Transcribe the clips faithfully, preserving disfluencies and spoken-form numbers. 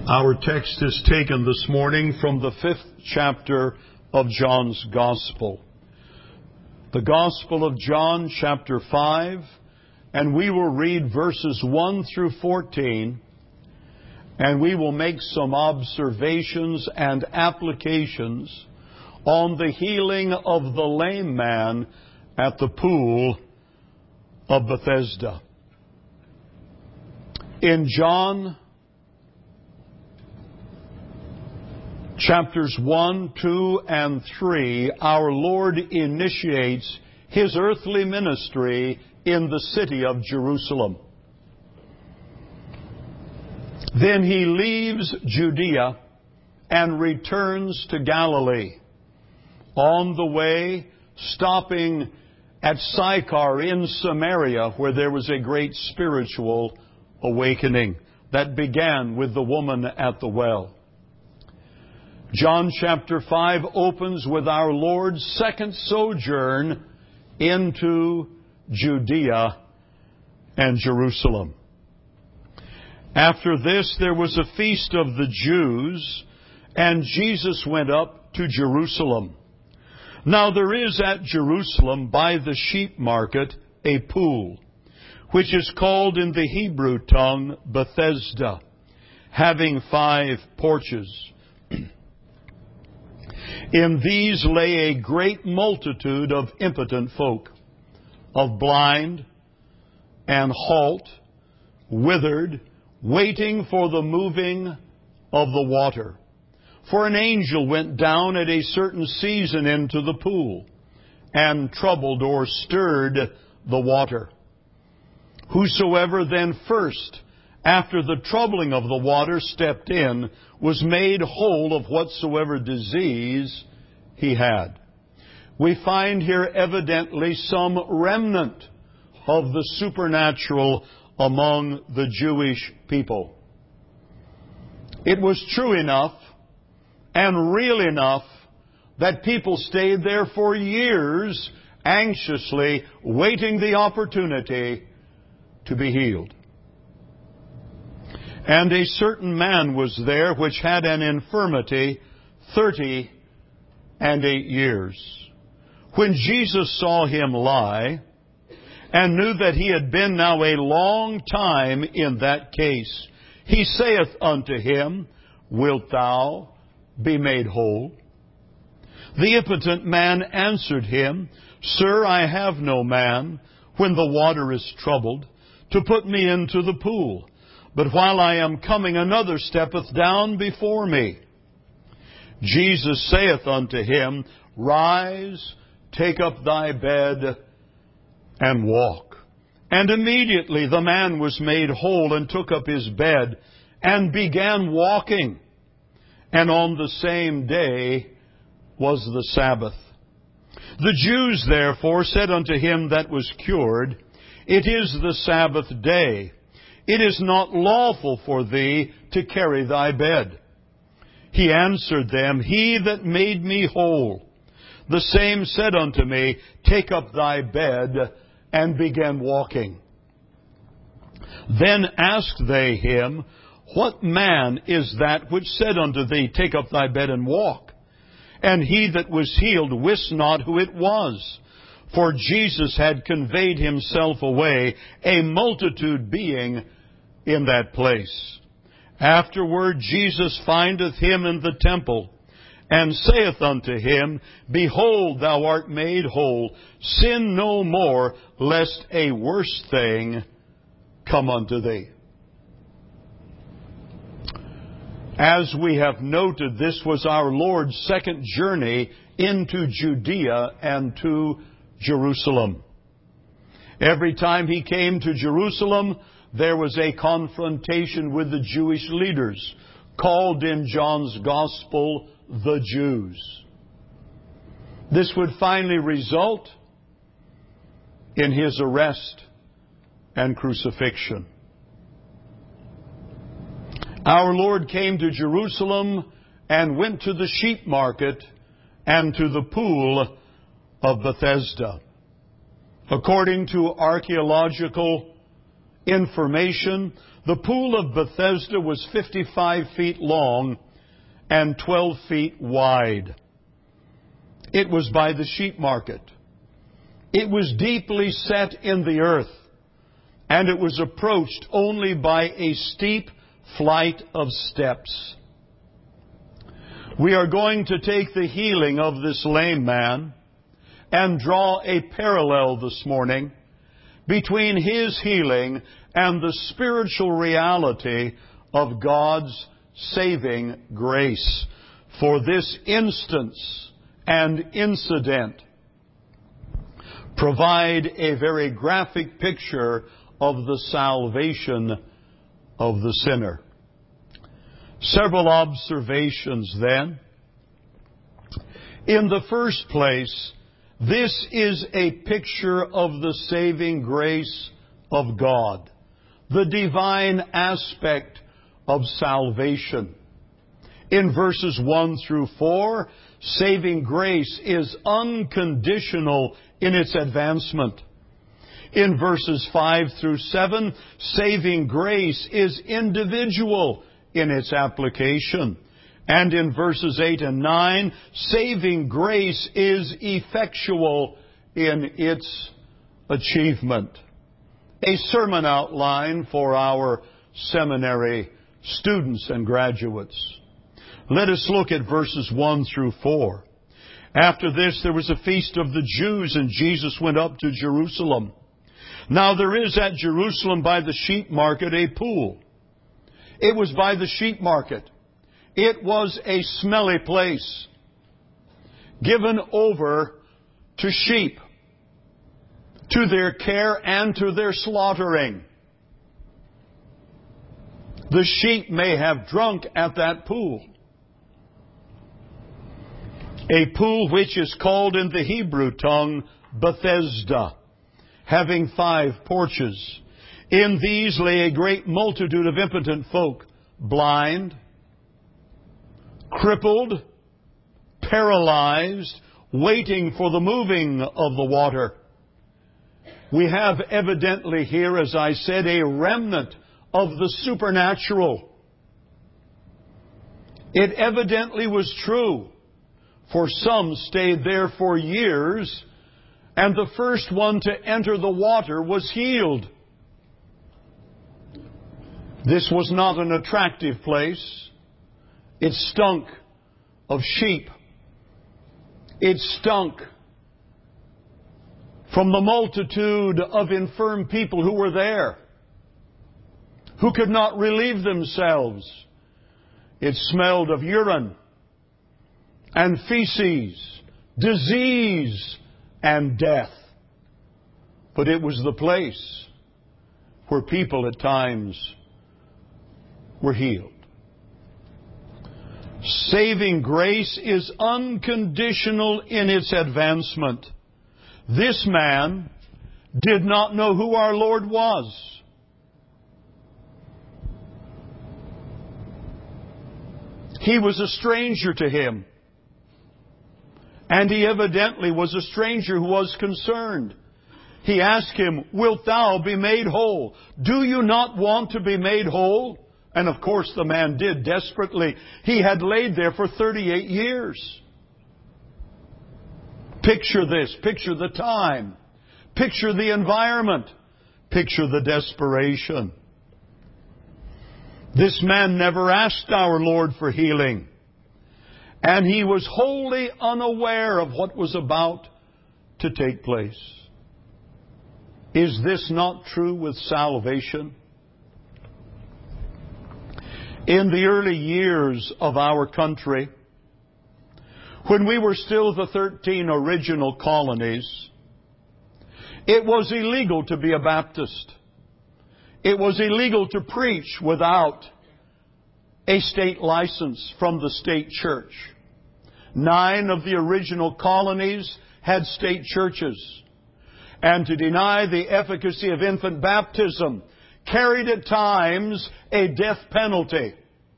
Our text is taken this morning from the fifth chapter of John's Gospel. The Gospel of John, chapter five, and we will read verses one through fourteen, and we will make some observations and applications on the healing of the lame man at the pool of Bethesda. In John chapters one, two, and three, our Lord initiates His earthly ministry in the city of Jerusalem. Then He leaves Judea and returns to Galilee. On the way, stopping at Sychar in Samaria, where there was a great spiritual awakening that began with the woman at the well. John chapter five opens with our Lord's second sojourn into Judea and Jerusalem. After this, there was a feast of the Jews, and Jesus went up to Jerusalem. Now there is at Jerusalem by the sheep market a pool, which is called in the Hebrew tongue Bethesda, having five porches. In these lay a great multitude of impotent folk, of blind and halt, withered, waiting for the moving of the water. For an angel went down at a certain season into the pool, and troubled or stirred the water. Whosoever then first, after the troubling of the water, stepped in, was made whole of whatsoever disease he had. We find here evidently some remnant of the supernatural among the Jewish people. It was true enough and real enough that people stayed there for years, anxiously waiting the opportunity to be healed. And a certain man was there which had an infirmity thirty and eight years. When Jesus saw him lie, and knew that he had been now a long time in that case, he saith unto him, Wilt thou be made whole? The impotent man answered him, Sir, I have no man, when the water is troubled, to put me into the pool. But while I am coming, another steppeth down before me. Jesus saith unto him, Rise, take up thy bed, and walk. And immediately the man was made whole, and took up his bed, and began walking. And on the same day was the Sabbath. The Jews therefore said unto him that was cured, It is the Sabbath day. It is not lawful for thee to carry thy bed. He answered them, He that made me whole, the same said unto me, Take up thy bed, and began walking. Then asked they him, What man is that which said unto thee, Take up thy bed and walk? And he that was healed wist not who it was, for Jesus had conveyed himself away, a multitude being in that place. Afterward Jesus findeth him in the temple, and saith unto him, Behold, thou art made whole. Sin no more, lest a worse thing come unto thee. As we have noted, this was our Lord's second journey into Judea and to Jerusalem. Every time He came to Jerusalem, there was a confrontation with the Jewish leaders, called in John's Gospel the Jews. This would finally result in His arrest and crucifixion. Our Lord came to Jerusalem and went to the sheep market and to the pool of Bethesda. According to archaeological information, the pool of Bethesda was fifty-five feet long and twelve feet wide. It was by the sheep market. It was deeply set in the earth, and it was approached only by a steep flight of steps. We are going to take the healing of this lame man and draw a parallel this morning between his healing and the spiritual reality of God's saving grace. For this instance and incident provide a very graphic picture of the salvation of the sinner. Several observations then. In the first place, this is a picture of the saving grace of God, the divine aspect of salvation. In verses one through four, saving grace is unconditional in its advancement. In verses five through seven, saving grace is individual in its application. And in verses eight and nine, saving grace is effectual in its achievement. A sermon outline for our seminary students and graduates. Let us look at verses one through four. After this, there was a feast of the Jews, and Jesus went up to Jerusalem. Now there is at Jerusalem by the sheep market a pool. It was by the sheep market. It was a smelly place, given over to sheep, to their care and to their slaughtering. The sheep may have drunk at that pool. A pool which is called in the Hebrew tongue Bethesda, having five porches. In these lay a great multitude of impotent folk, blind, crippled, paralyzed, waiting for the moving of the water. We have evidently here, as I said, a remnant of the supernatural. It evidently was true, for some stayed there for years, and the first one to enter the water was healed. This was not an attractive place. It stunk of sheep. It stunk from the multitude of infirm people who were there, who could not relieve themselves. It smelled of urine and feces, disease and death. But it was the place where people at times were healed. Saving grace is unconditional in its advancement. This man did not know who our Lord was. He was a stranger to him. And he evidently was a stranger who was concerned. He asked him, "Wilt thou be made whole? Do you not want to be made whole?" And of course the man did desperately. He had laid there for thirty-eight years. Picture this. Picture the time. Picture the environment. Picture the desperation. This man never asked our Lord for healing. And he was wholly unaware of what was about to take place. Is this not true with salvation? In the early years of our country, when we were still the thirteen original colonies, it was illegal to be a Baptist. It was illegal to preach without a state license from the state church. Nine of the original colonies had state churches. And to deny the efficacy of infant baptism carried at times a death penalty.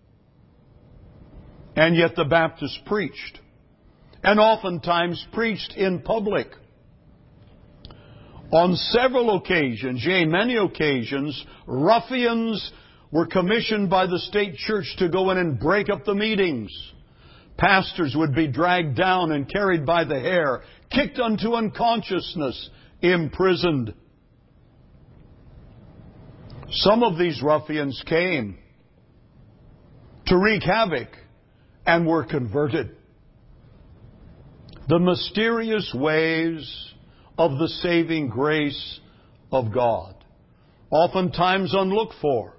And yet the Baptists preached. And oftentimes preached in public. On several occasions, yea, many occasions, ruffians were commissioned by the state church to go in and break up the meetings. Pastors would be dragged down and carried by the hair, kicked unto unconsciousness, imprisoned. Some of these ruffians came to wreak havoc and were converted. The mysterious ways of the saving grace of God, oftentimes unlooked for.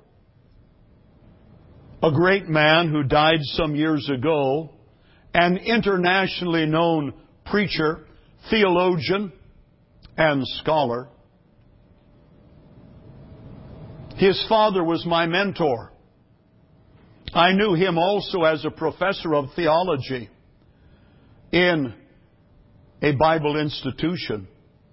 A great man who died some years ago, an internationally known preacher, theologian, and scholar. His father was my mentor. I knew him also as a professor of theology in a Bible institution.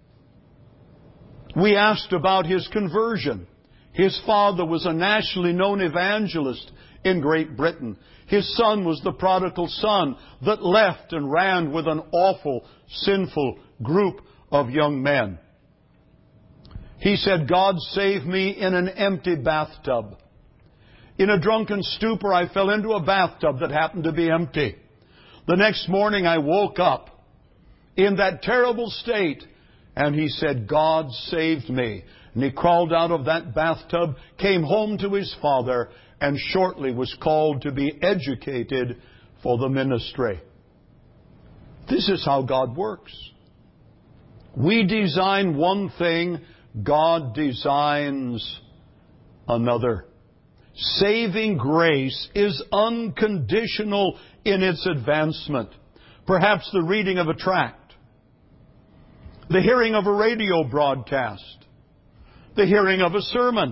We asked about his conversion. His father was a nationally known evangelist in Great Britain. His son was the prodigal son that left and ran with an awful, sinful group of young men. He said, God saved me in an empty bathtub. In a drunken stupor, I fell into a bathtub that happened to be empty. The next morning, I woke up in that terrible state, and he said, God saved me. And he crawled out of that bathtub, came home to his father, and shortly was called to be educated for the ministry. This is how God works. We design one thing, God designs another. Saving grace is unconditional in its advancement. Perhaps the reading of a tract, the hearing of a radio broadcast, the hearing of a sermon.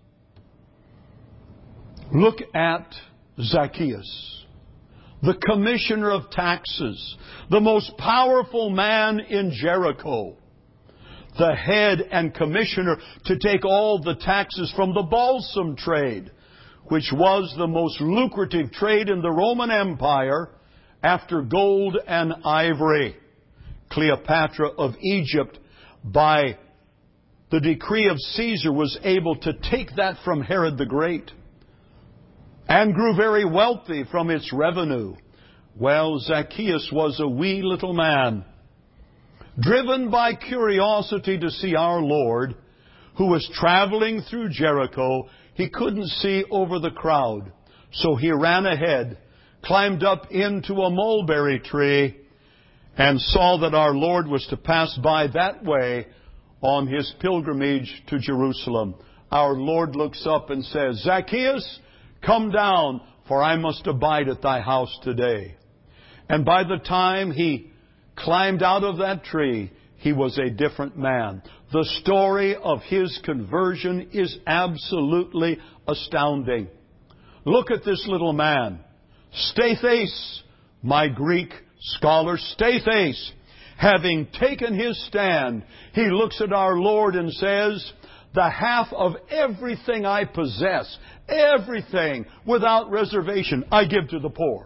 Look at Zacchaeus, the commissioner of taxes, the most powerful man in Jericho, the head and commissioner to take all the taxes from the balsam trade, which was the most lucrative trade in the Roman Empire after gold and ivory. Cleopatra of Egypt, by the decree of Caesar, was able to take that from Herod the Great and grew very wealthy from its revenue. Well, Zacchaeus was a wee little man, driven by curiosity to see our Lord, who was traveling through Jericho. He couldn't see over the crowd, so he ran ahead, climbed up into a mulberry tree, and saw that our Lord was to pass by that way on his pilgrimage to Jerusalem. Our Lord looks up and says, Zacchaeus, come down, for I must abide at thy house today. And by the time he climbed out of that tree, he was a different man. The story of his conversion is absolutely astounding. Look at this little man. Stethas, my Greek scholar, Stethas, having taken his stand, he looks at our Lord and says, the half of everything I possess, everything without reservation, I give to the poor.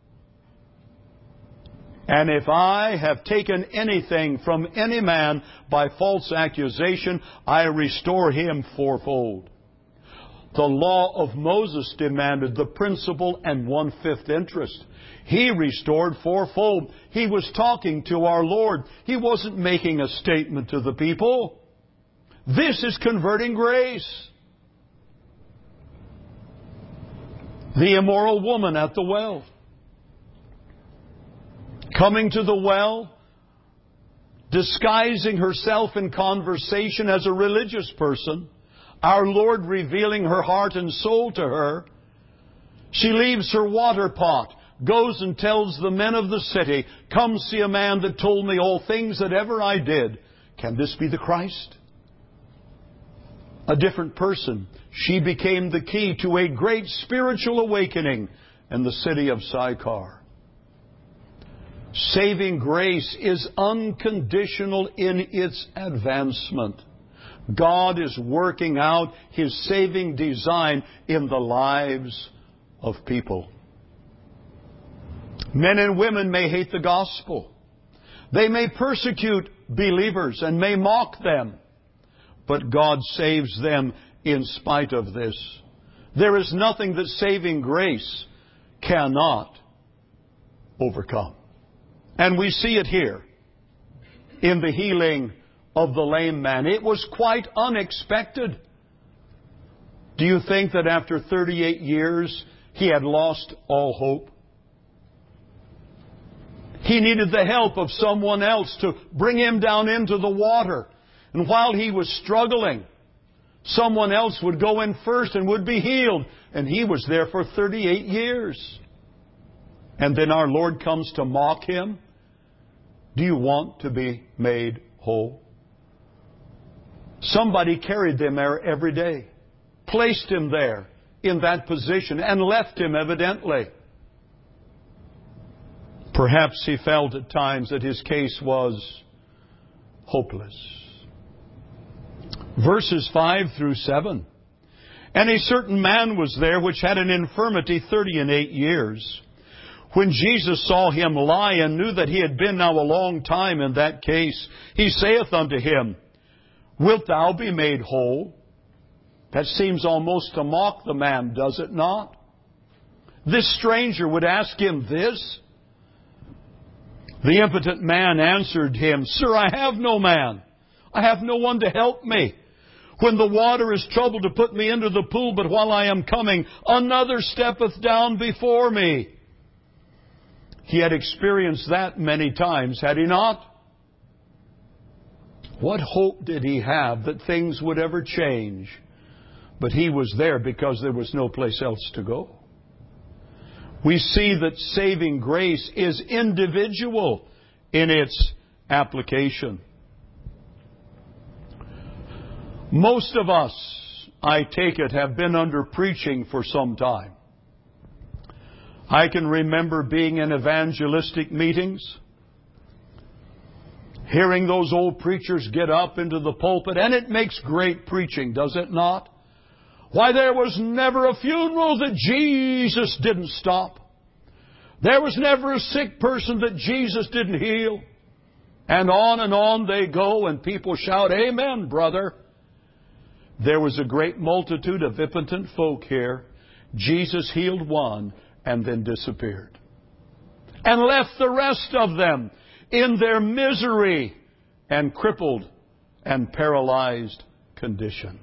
And if I have taken anything from any man by false accusation, I restore him fourfold. The law of Moses demanded the principal and one-fifth interest. He restored fourfold. He was talking to our Lord. He wasn't making a statement to the people. This is converting grace. The immoral woman at the well, coming to the well, disguising herself in conversation as a religious person, our Lord revealing her heart and soul to her. She leaves her water pot, goes and tells the men of the city, come see a man that told me all things that ever I did. Can this be the Christ? A different person. She became the key to a great spiritual awakening in the city of Sychar. Saving grace is unconditional in its advancement. God is working out His saving design in the lives of people. Men and women may hate the gospel. They may persecute believers and may mock them. but God saves them in spite of this. There is nothing that saving grace cannot overcome. And we see it here in the healing of the lame man. It was quite unexpected. Do you think that after thirty-eight years he had lost all hope? He needed the help of someone else to bring him down into the water. And while he was struggling, someone else would go in first and would be healed. And he was there for thirty-eight years. And then our Lord comes to mock him. Do you want to be made whole? Somebody carried them there every day, placed him there in that position, and left him evidently. Perhaps he felt at times that his case was hopeless. Verses five through seven. And a certain man was there which had an infirmity thirty and eight years. When Jesus saw him lie and knew that he had been now a long time in that case, he saith unto him, Wilt thou be made whole? That seems almost to mock the man, does it not? This stranger would ask him this. The impotent man answered him, Sir, I have no man. I have no one to help me. When the water is troubled to put me into the pool, but while I am coming, another steppeth down before me. He had experienced that many times, had he not? What hope did he have that things would ever change? But he was there because there was no place else to go. We see that saving grace is individual in its application. Most of us, I take it, have been under preaching for some time. I can remember being in evangelistic meetings, hearing those old preachers get up into the pulpit, and it makes great preaching, does it not? Why, there was never a funeral that Jesus didn't stop. There was never a sick person that Jesus didn't heal. And on and on they go, and people shout, Amen, brother. There was a great multitude of impotent folk here. Jesus healed one and then disappeared. And left the rest of them in their misery and crippled and paralyzed condition.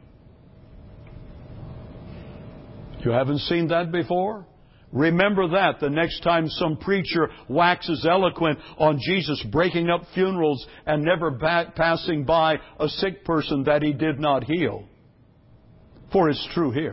You haven't seen that before? Remember that the next time some preacher waxes eloquent on Jesus breaking up funerals and never back passing by a sick person that he did not heal. For it's true here.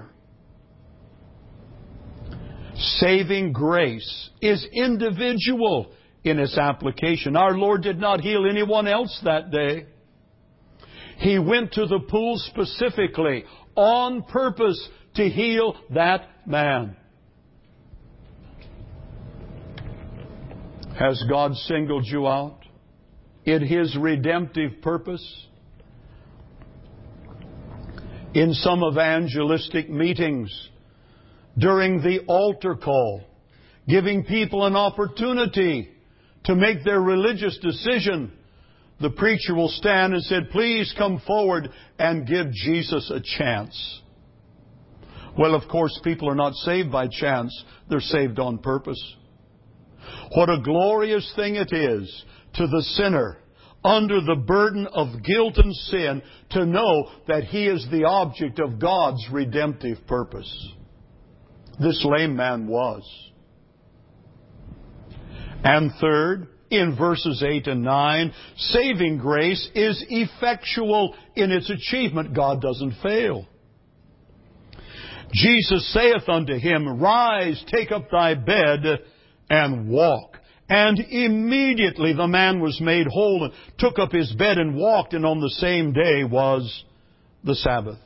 Saving grace is individual in its application. Our Lord did not heal anyone else that day. He went to the pool specifically on purpose to heal that man. Has God singled you out in His redemptive purpose? In some evangelistic meetings, during the altar call, giving people an opportunity to make their religious decision, the preacher will stand and say, please come forward and give Jesus a chance. Well, of course, people are not saved by chance. They're saved on purpose. What a glorious thing it is to the sinner under the burden of guilt and sin to know that he is the object of God's redemptive purpose. This lame man was. And third, in verses eight and nine, saving grace is effectual in its achievement. God doesn't fail. Jesus saith unto him, Rise, take up thy bed, and walk. And immediately the man was made whole, and took up his bed and walked, and on the same day was the Sabbath.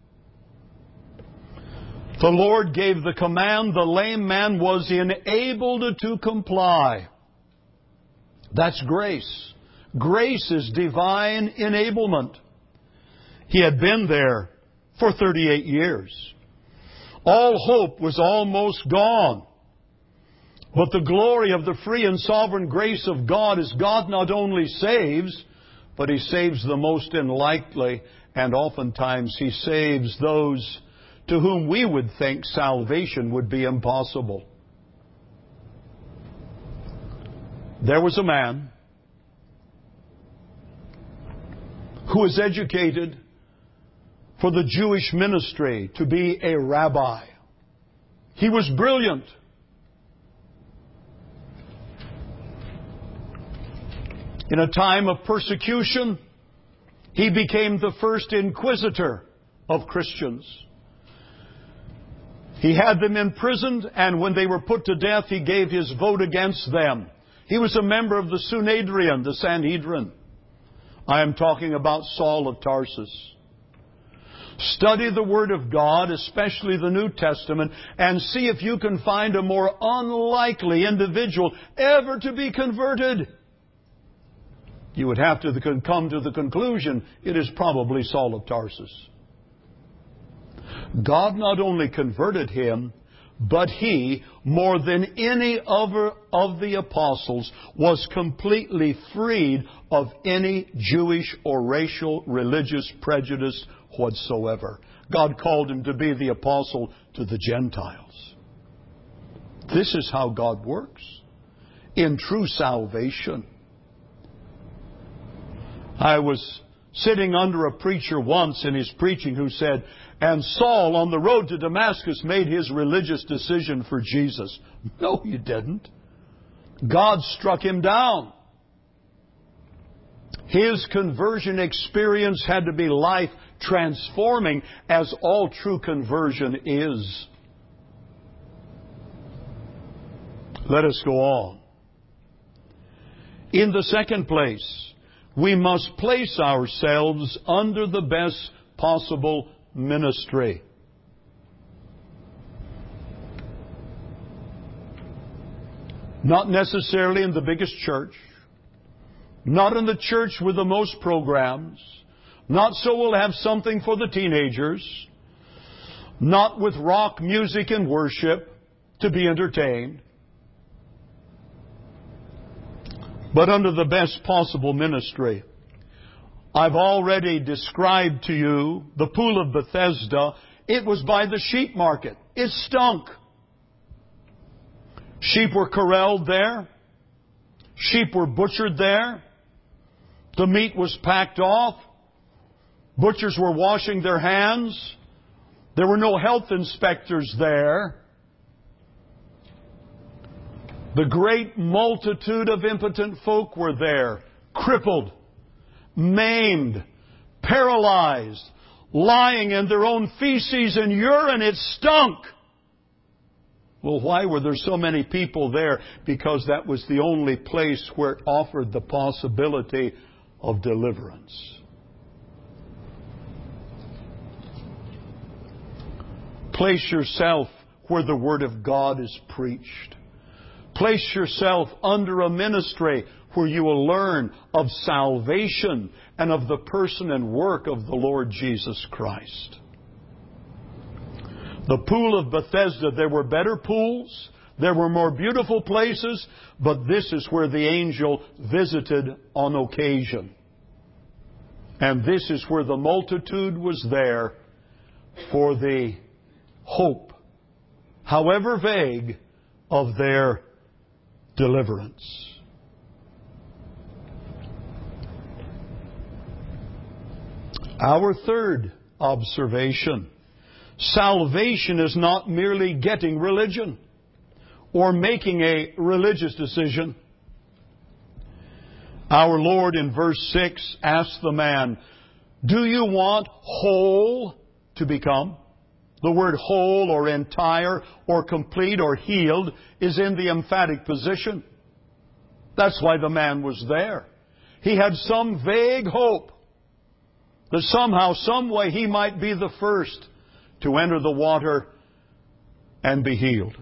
The Lord gave the command. The lame man was enabled to comply. That's grace. Grace is divine enablement. He had been there for thirty-eight years. All hope was almost gone. But the glory of the free and sovereign grace of God is God not only saves, but He saves the most unlikely And oftentimes He saves those to whom we would think salvation would be impossible. There was a man who was educated for the Jewish ministry to be a rabbi. He was brilliant. In a time of persecution, he became the first inquisitor of Christians. He had them imprisoned, and when they were put to death, he gave his vote against them. He was a member of the Sanhedrin, the Sanhedrin. I am talking about Saul of Tarsus. Study the Word of God, especially the New Testament, and see if you can find a more unlikely individual ever to be converted. You would have to come to the conclusion it is probably Saul of Tarsus. God not only converted him, but he, more than any other of the apostles, was completely freed of any Jewish or racial religious prejudice whatsoever. God called him to be the apostle to the Gentiles. This is how God works in true salvation. I was sitting under a preacher once in his preaching who said, and Saul on the road to Damascus made his religious decision for Jesus. No, he didn't. God struck him down. His conversion experience had to be life transforming, as all true conversion is. Let us go on. In the second place, we must place ourselves under the best possible ministry. Not necessarily in the biggest church, not in the church with the most programs, not so we'll have something for the teenagers, not with rock music and worship to be entertained, but under the best possible ministry. I've already described to you the pool of Bethesda. It was by the sheep market. It stunk. Sheep were corralled there. Sheep were butchered there. The meat was packed off. Butchers were washing their hands. There were no health inspectors there. The great multitude of impotent folk were there, crippled, maimed, paralyzed, lying in their own feces and urine. It stunk. Well, why were there so many people there? Because that was the only place where it offered the possibility of deliverance. Place yourself where the Word of God is preached. Place yourself under a ministry where you will learn of salvation and of the person and work of the Lord Jesus Christ. The pool of Bethesda, there were better pools, there were more beautiful places, but this is where the angel visited on occasion. And this is where the multitude was there for the hope, however vague, of their deliverance. Our third observation: salvation is not merely getting religion or making a religious decision. Our Lord in verse six asked the man, "Do you want whole to become?" The word whole or entire or complete or healed is in the emphatic position. That's why the man was there. He had some vague hope that somehow, some way, he might be the first to enter the water and be healed.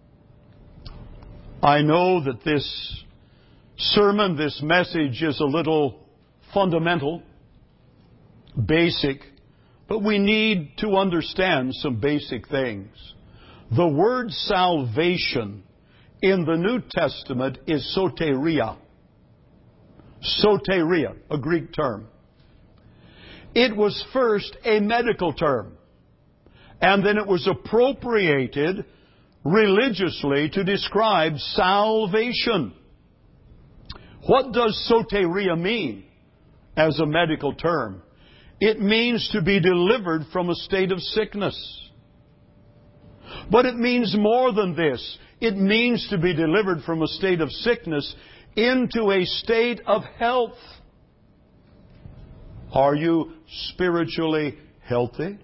I know that this sermon, this message is a little fundamental, basic, but we need to understand some basic things. The word salvation in the New Testament is soteria. Soteria, a Greek term. It was first a medical term, and then it was appropriated religiously to describe salvation. What does soteria mean as a medical term? It means to be delivered from a state of sickness. But it means more than this. It means to be delivered from a state of sickness into a state of health. Are you spiritually healthy?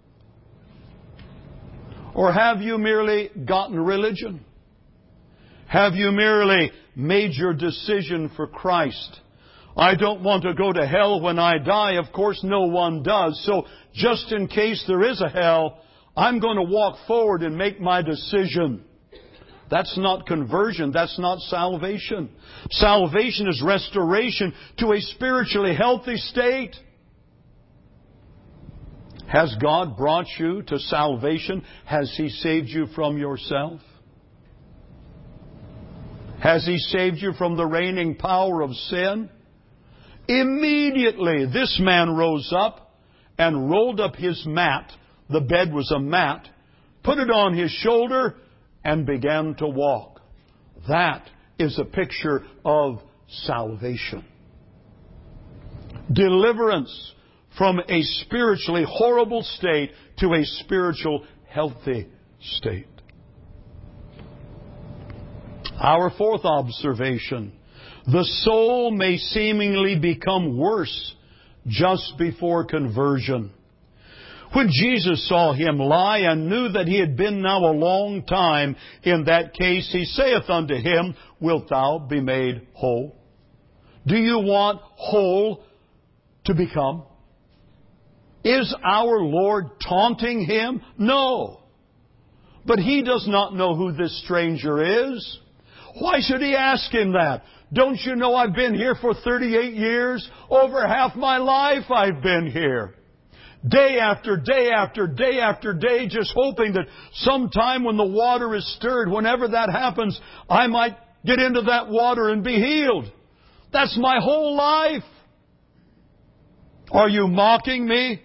Or have you merely gotten religion? Have you merely made your decision for Christ? I don't want to go to hell when I die. Of course, no one does. So just in case there is a hell, I'm going to walk forward and make my decision. That's not conversion. That's not salvation. Salvation is restoration to a spiritually healthy state. Has God brought you to salvation? Has He saved you from yourself? Has He saved you from the reigning power of sin? Immediately, this man rose up and rolled up his mat. The bed was a mat. Put it on his shoulder and began to walk. That is a picture of salvation. Deliverance from a spiritually horrible state to a spiritual healthy state. Our fourth observation. The soul may seemingly become worse just before conversion. When Jesus saw him lie and knew that he had been now a long time in that case, He saith unto him, Wilt thou be made whole? Do you want whole to become? Is our Lord taunting him? No. But he does not know who this stranger is. Why should he ask him that? Don't you know I've been here for thirty-eight years? Over half my life I've been here. Day after day after day after day, just hoping that sometime when the water is stirred, whenever that happens, I might get into that water and be healed. That's my whole life. Are you mocking me?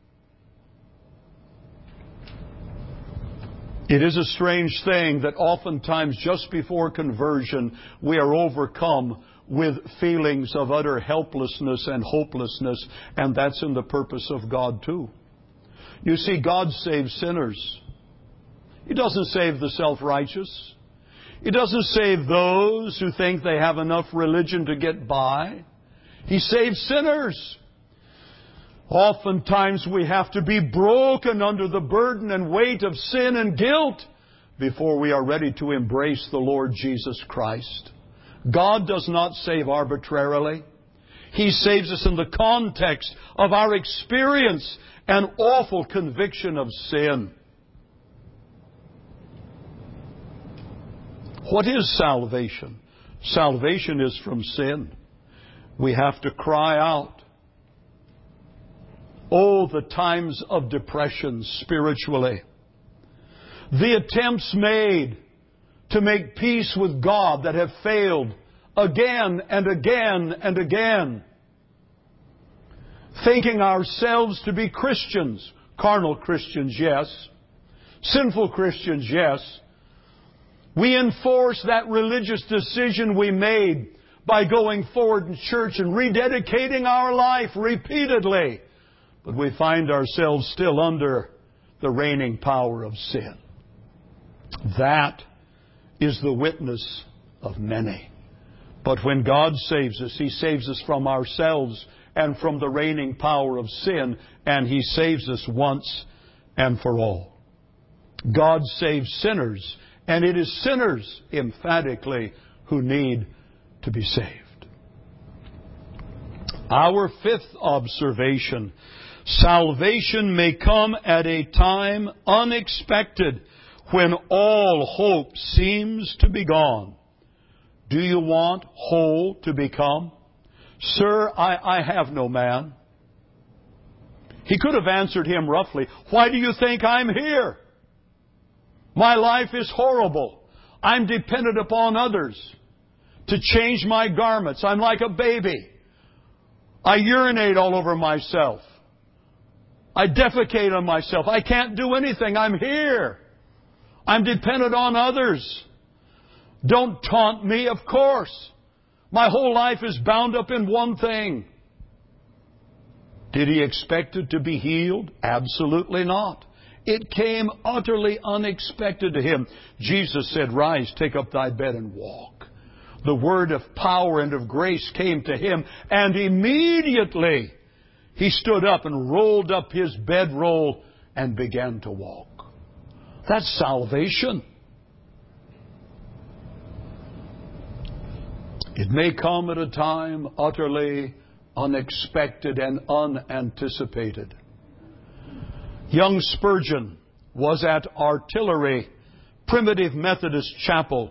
It is a strange thing that oftentimes just before conversion we are overcome with feelings of utter helplessness and hopelessness, and that's in the purpose of God too. You see, God saves sinners. He doesn't save the self-righteous. He doesn't save those who think they have enough religion to get by. He saves sinners. Oftentimes we have to be broken under the burden and weight of sin and guilt before we are ready to embrace the Lord Jesus Christ. God does not save arbitrarily. He saves us in the context of our experience and awful conviction of sin. What is salvation? Salvation is from sin. We have to cry out. Oh, the times of depression spiritually. The attempts made to make peace with God that have failed again and again and again. Thinking ourselves to be Christians. Carnal Christians, yes. Sinful Christians, yes. We enforce that religious decision we made by going forward in church and rededicating our life repeatedly. But we find ourselves still under the reigning power of sin. That is the witness of many. But when God saves us, He saves us from ourselves and from the reigning power of sin, and He saves us once and for all. God saves sinners, and it is sinners, emphatically, who need to be saved. Our fifth observation. Salvation may come at a time unexpected when all hope seems to be gone. Do you want whole to become? Sir, I, I have no man. He could have answered him roughly, why do you think I'm here? My life is horrible. I'm dependent upon others to change my garments. I'm like a baby. I urinate all over myself. I defecate on myself. I can't do anything. I'm here. I'm dependent on others. Don't taunt me, of course. My whole life is bound up in one thing. Did he expect it to be healed? Absolutely not. It came utterly unexpected to him. Jesus said, "Rise, take up thy bed and walk." The word of power and of grace came to him, and immediately he stood up and rolled up his bedroll and began to walk. That's salvation. It may come at a time utterly unexpected and unanticipated. Young Spurgeon was at Artillery Primitive Methodist Chapel.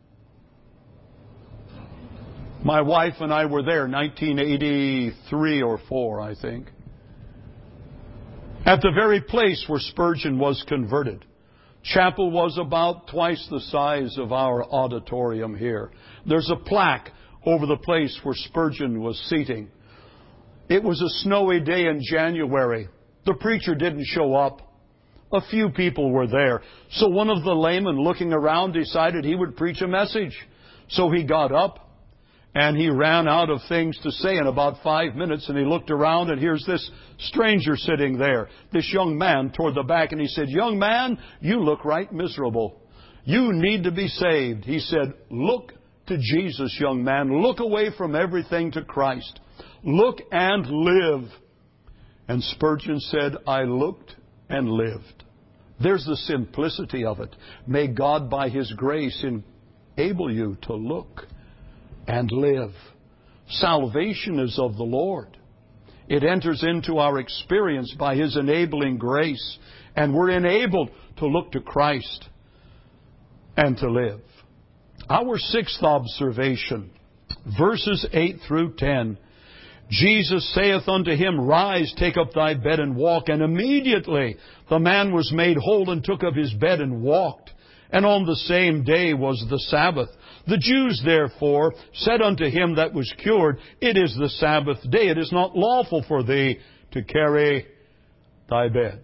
My wife and I were there, nineteen eighty-three or four, I think. At the very place where Spurgeon was converted. Chapel was about twice the size of our auditorium here. There's a plaque over the place where Spurgeon was seating. It was a snowy day in January. The preacher didn't show up. A few people were there. So one of the laymen looking around decided he would preach a message. So he got up and he ran out of things to say in about five minutes, and he looked around, and here's this stranger sitting there, this young man toward the back, and he said, "Young man, you look right miserable. You need to be saved." He said, "Look to Jesus, young man. Look away from everything to Christ. Look and live." And Spurgeon said, "I looked and lived." There's the simplicity of it. May God, by His grace, enable you to look and live. Salvation is of the Lord. It enters into our experience by His enabling grace, and we're enabled to look to Christ and to live. Our sixth observation, verses eight through ten. Jesus saith unto him, "Rise, take up thy bed and walk." And immediately the man was made whole and took up his bed and walked. And on the same day was the Sabbath. The Jews therefore said unto him that was cured, "It is the Sabbath day. It is not lawful for thee to carry thy bed."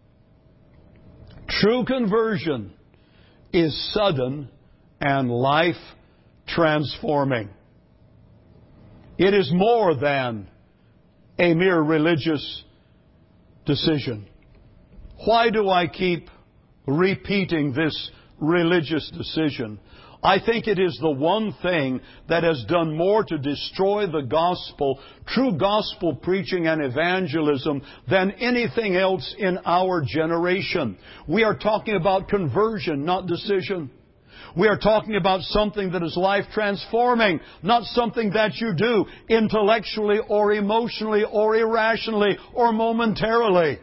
True conversion is sudden and life transforming. It is more than a mere religious decision. Why do I keep repeating this religious decision? I think it is the one thing that has done more to destroy the gospel, true gospel preaching and evangelism, than anything else in our generation. We are talking about conversion, not decision. We are talking about something that is life transforming, not something that you do intellectually or emotionally or irrationally or momentarily.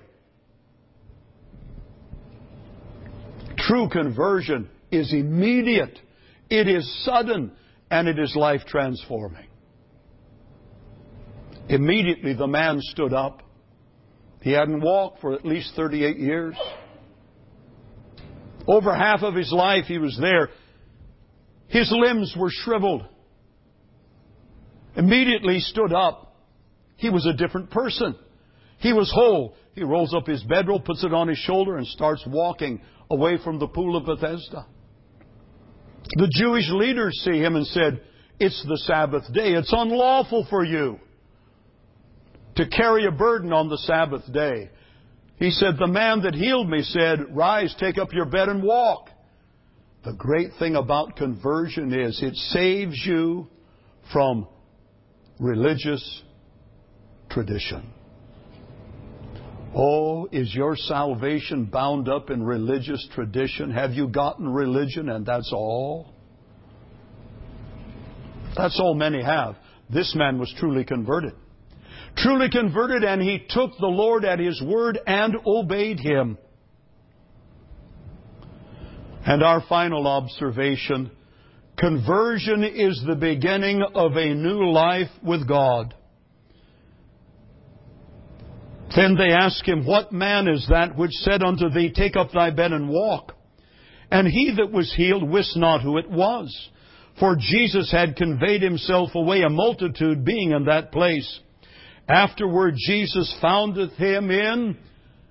True conversion is immediate. It is sudden, and it is life transforming. Immediately the man stood up. He hadn't walked for at least thirty-eight years. Over half of his life he was there. His limbs were shriveled. Immediately he stood up. He was a different person. He was whole. He rolls up his bedroll, puts it on his shoulder, and starts walking away from the pool of Bethesda. The Jewish leaders see him and said, "It's the Sabbath day. It's unlawful for you to carry a burden on the Sabbath day." He said, "The man that healed me said, 'Rise, take up your bed and walk.'" The great thing about conversion is it saves you from religious tradition. Oh, is your salvation bound up in religious tradition? Have you gotten religion and that's all? That's all many have. This man was truly converted. Truly converted, and he took the Lord at His word and obeyed Him. And our final observation, conversion is the beginning of a new life with God. Then they ask him, "What man is that which said unto thee, Take up thy bed and walk?" And he that was healed wist not who it was, for Jesus had conveyed Himself away, a multitude being in that place. Afterward Jesus foundeth him in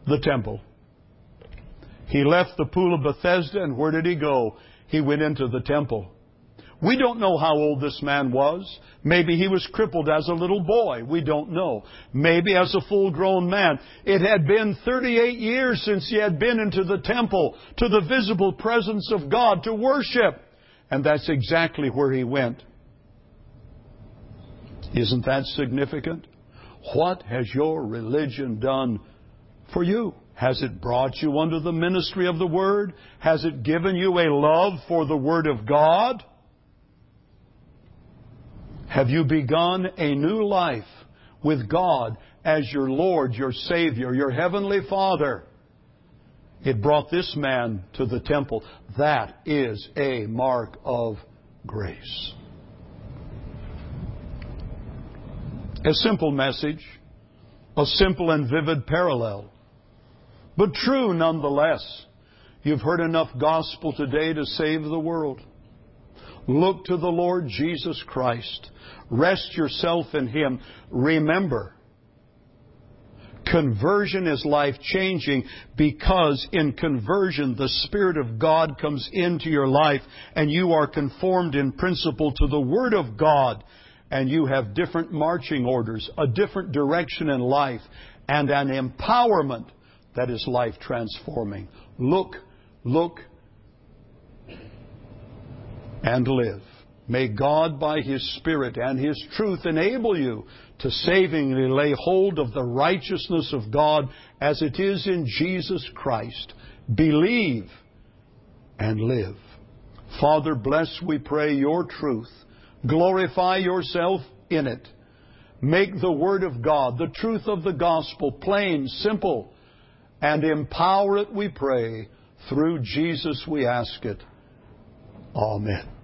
The temple. He left the pool of Bethesda, and where did he go? He went into the temple. We don't know how old this man was. Maybe he was crippled as a little boy. We don't know. Maybe as a full-grown man. It had been thirty-eight years since he had been into the temple, to the visible presence of God, to worship. And that's exactly where he went. Isn't that significant? What has your religion done for you? Has it brought you under the ministry of the Word? Has it given you a love for the Word of God? Have you begun a new life with God as your Lord, your Savior, your Heavenly Father? It brought this man to the temple. That is a mark of grace. A simple message, a simple and vivid parallel, but true nonetheless. You've heard enough gospel today to save the world. Look to the Lord Jesus Christ. Rest yourself in Him. Remember, conversion is life-changing because in conversion the Spirit of God comes into your life and you are conformed in principle to the Word of God, and you have different marching orders, a different direction in life, and an empowerment that is life-transforming. Look, look, and live. May God, by His Spirit and His truth, enable you to savingly lay hold of the righteousness of God as it is in Jesus Christ. Believe and live. Father, bless, we pray, your truth. Glorify yourself in it. Make the Word of God, the truth of the gospel, plain, simple, and empower it, we pray. Through Jesus we ask it. Amen.